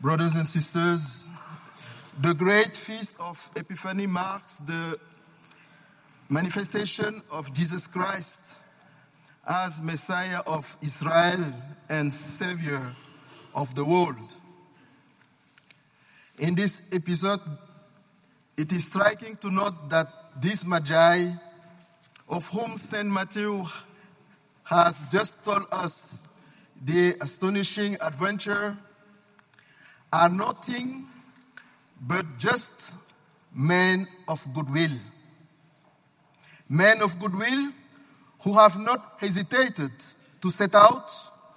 Brothers and sisters, the great feast of Epiphany marks the manifestation of Jesus Christ as Messiah of Israel and Savior of the world. In this episode, it is striking to note that these Magi, of whom St. Matthew has just told us the astonishing adventure, are nothing but just men of goodwill. Men of goodwill who have not hesitated to set out,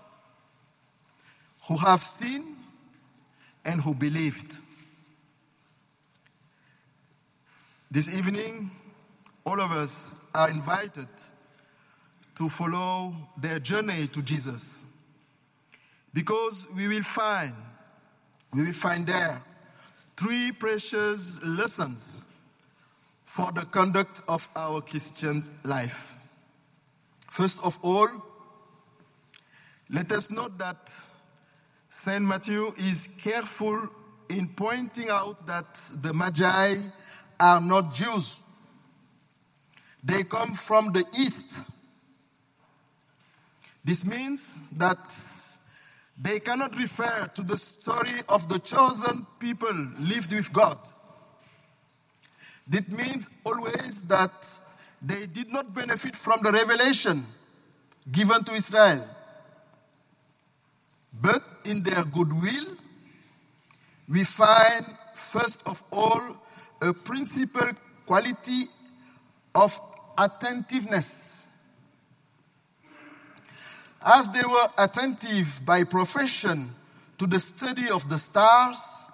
who have seen, and who believed. This evening, all of us are invited to follow their journey to Jesus, because we will find there three precious lessons for the conduct of our Christian life. First of all, let us note that St. Matthew is careful in pointing out that the Magi are not Jews. They come from the East. This means that they cannot refer to the story of the chosen people lived with God. This means always that they did not benefit from the revelation given to Israel. But in their goodwill, we find, first of all, a principal quality of attentiveness. As they were attentive by profession to the study of the stars,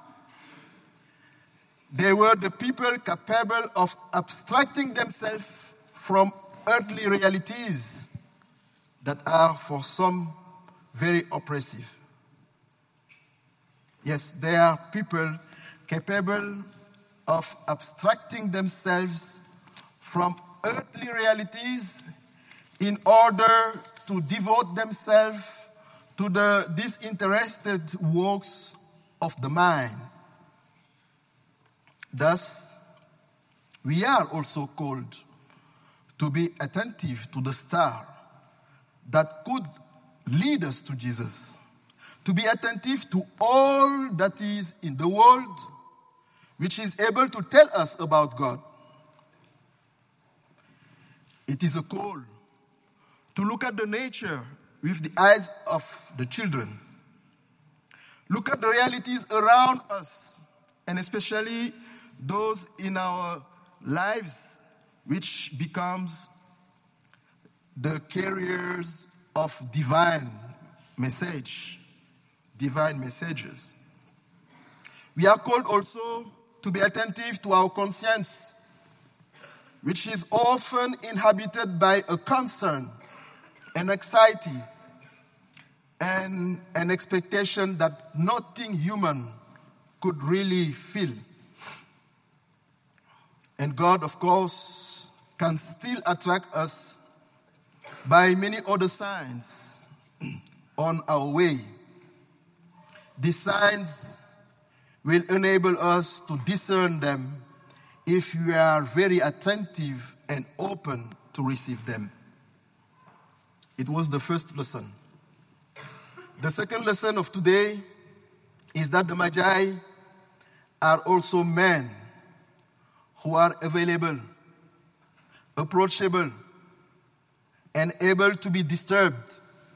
they were the people capable of abstracting themselves from earthly realities that are for some very oppressive. Yes, they are people capable of abstracting themselves from earthly realities in order to devote themselves to the disinterested works of the mind. Thus, we are also called to be attentive to the star that could lead us to Jesus, to be attentive to all that is in the world which is able to tell us about God. It is a call to look at the nature with the eyes of the children. Look at the realities around us, and especially those in our lives, which becomes the carriers of divine messages. We are called also to be attentive to our conscience, which is often inhabited by a concern, an anxiety, and an expectation that nothing human could really feel. And God, of course, can still attract us by many other signs on our way. These signs will enable us to discern them if we are very attentive and open to receive them. It was the first lesson. The second lesson of today is that the Magi are also men who are available, approachable, and able to be disturbed.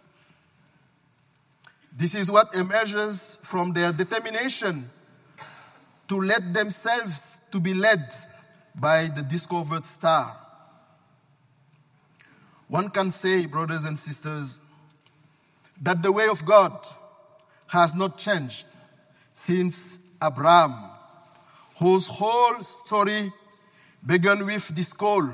This is what emerges from their determination to let themselves to be led by the discovered star. One can say, brothers and sisters, that the way of God has not changed since Abraham, whose whole story began with this call: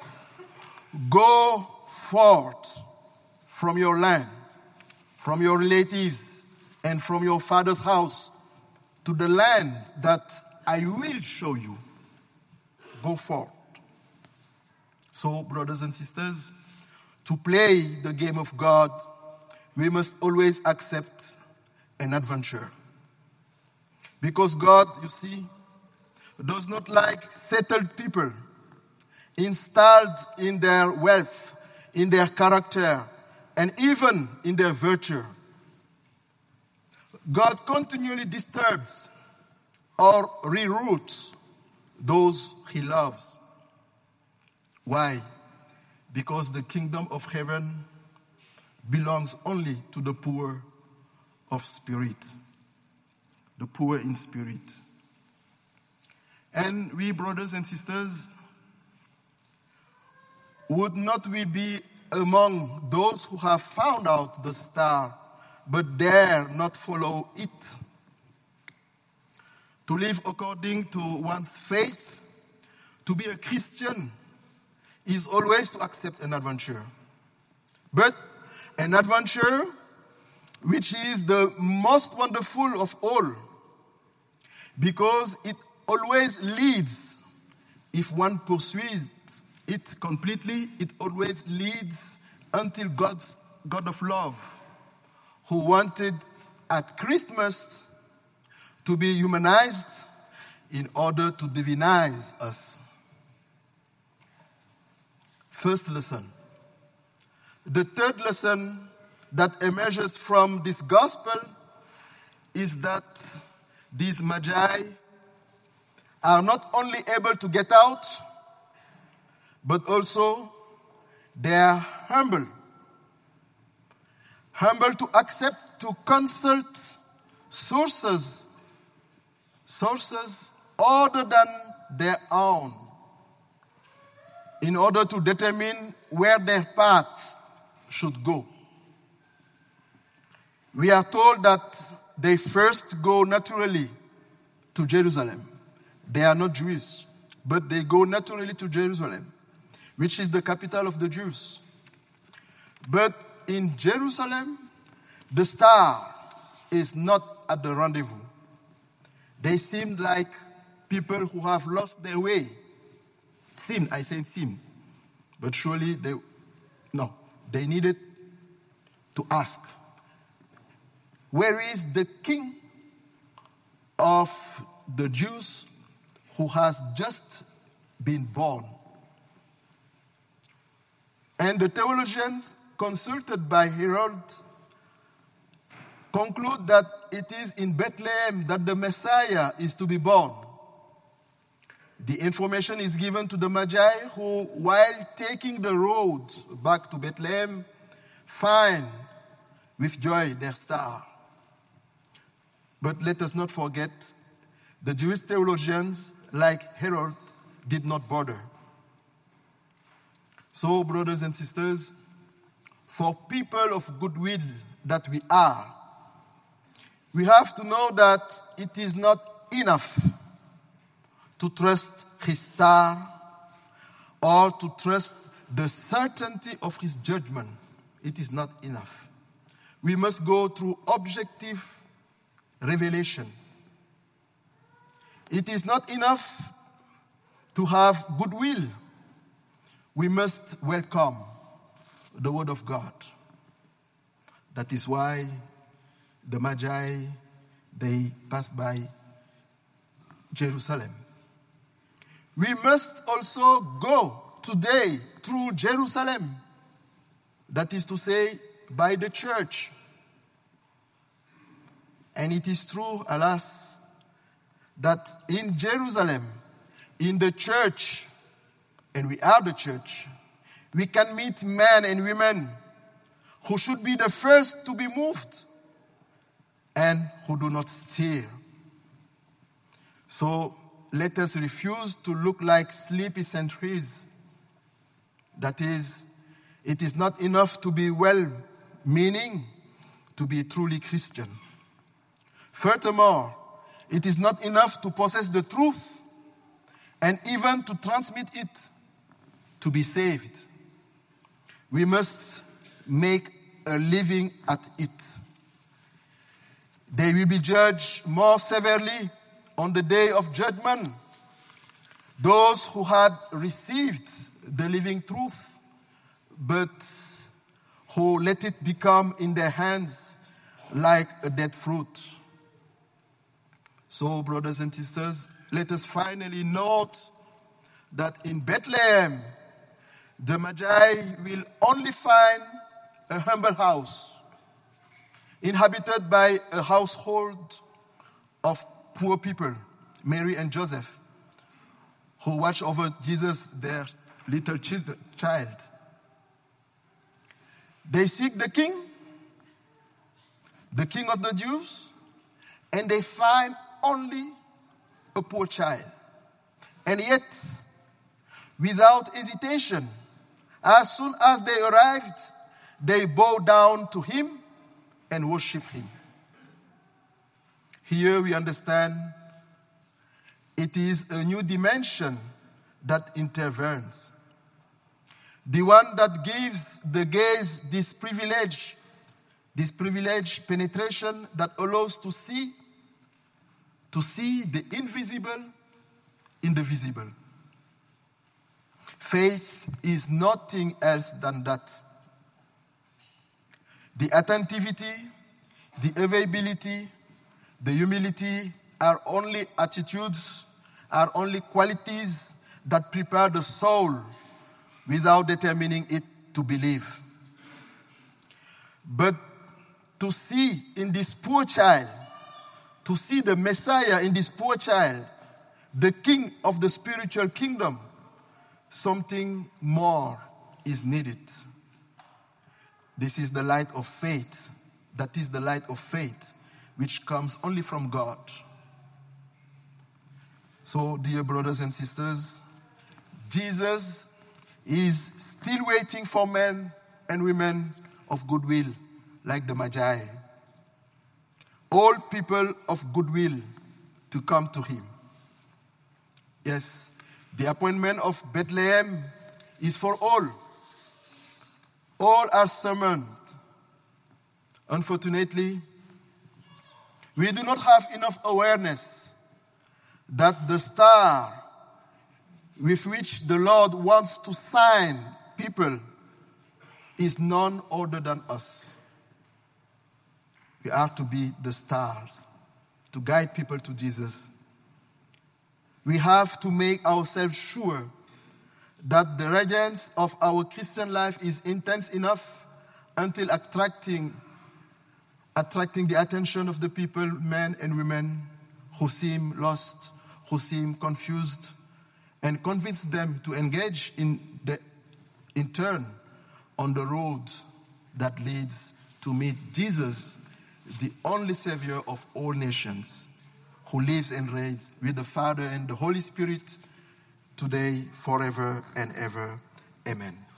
go forth from your land, from your relatives, and from your father's house to the land that I will show you. Go forth. So, brothers and sisters, to play the game of God, we must always accept an adventure. Because God, you see, does not like settled people, installed in their wealth, in their character, and even in their virtue. God continually disturbs or reroutes those he loves. Why? Because the kingdom of heaven belongs only to the poor of spirit, the poor in spirit. And we, brothers and sisters, would not we be among those who have found out the star but dare not follow it? To live according to one's faith, to be a Christian, is always to accept an adventure. But an adventure which is the most wonderful of all, because it always leads, if one pursues it completely, it always leads until God of love, who wanted at Christmas to be humanized in order to divinize us. First lesson. The third lesson that emerges from this gospel is that these magi are not only able to get out, but also they are humble. Humble to accept, to consult sources other than their own, in order to determine where their path should go. We are told that they first go naturally to Jerusalem. They are not Jews, but they go naturally to Jerusalem, which is the capital of the Jews. But in Jerusalem, the star is not at the rendezvous. They seem like people who have lost their way. I said seem. But surely they needed to ask, where is the king of the Jews who has just been born? And the theologians consulted by Herod conclude that it is in Bethlehem that the Messiah is to be born. The information is given to the Magi who, while taking the road back to Bethlehem, find with joy their star. But let us not forget, the Jewish theologians, like Herod, did not bother. So, brothers and sisters, for people of goodwill that we are, we have to know that it is not enough to trust his star or to trust the certainty of his judgment. It is not enough. We must go through objective revelation. It is not enough to have goodwill. We must welcome the word of God. That is why the Magi, they passed by Jerusalem. We must also go today through Jerusalem. That is to say, by the church. And it is true, alas, that in Jerusalem, in the church, and we are the church, we can meet men and women who should be the first to be moved and who do not steer. So let us refuse to look like sleepy sentries. That is, it is not enough to be well-meaning to be truly Christian. Furthermore, it is not enough to possess the truth and even to transmit it to be saved. We must make a living at it. They will be judged more severely on the day of judgment. Those who had received the living truth, but who let it become in their hands like a dead fruit. So, brothers and sisters, let us finally note that in Bethlehem, the Magi will only find a humble house, inhabited by a household of poor people, Mary and Joseph, who watch over Jesus, their little child. They seek the king of the Jews, and they find only a poor child. And yet, without hesitation, as soon as they arrived, they bow down to him and worship him. Here we understand it is a new dimension that intervenes. The one that gives the gaze this privilege penetration that allows to see the invisible in the visible. Faith is nothing else than that. The attentivity, the availability, the humility are only attitudes, are only qualities that prepare the soul without determining it to believe. But to see in this poor child, to see the Messiah in this poor child, the king of the spiritual kingdom, something more is needed. This is the light of faith. That is the light of faith, which comes only from God. So, dear brothers and sisters, Jesus is still waiting for men and women of goodwill, like the Magi. All people of goodwill to come to him. Yes, the appointment of Bethlehem is for all. All are summoned. Unfortunately, we do not have enough awareness that the star with which the Lord wants to sign people is none other than us. We are to be the stars, to guide people to Jesus. We have to make ourselves sure that the radiance of our Christian life is intense enough until attracting the attention of the people, men and women, who seem lost, who seem confused, and convince them to engage in turn on the road that leads to meet Jesus, the only Savior of all nations, who lives and reigns with the Father and the Holy Spirit today, forever and ever. Amen.